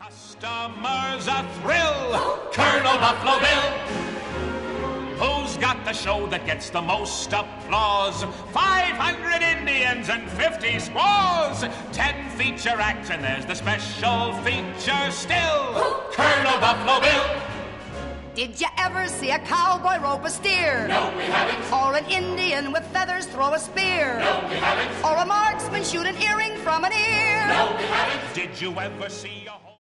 Customers a thrill, Colonel Buffalo Bill. Who's got the show that gets the most applause? 500 Indians and 50 squaws. 10 feature acts and there's the special feature still, Colonel Buffalo Bill. Did you ever see a cowboy rope a steer? No, we haven't. Or an Indian with feathers throw a spear? No, we haven't. Or a marksman shoot an earring from an ear? No, we haven't. Did you ever see a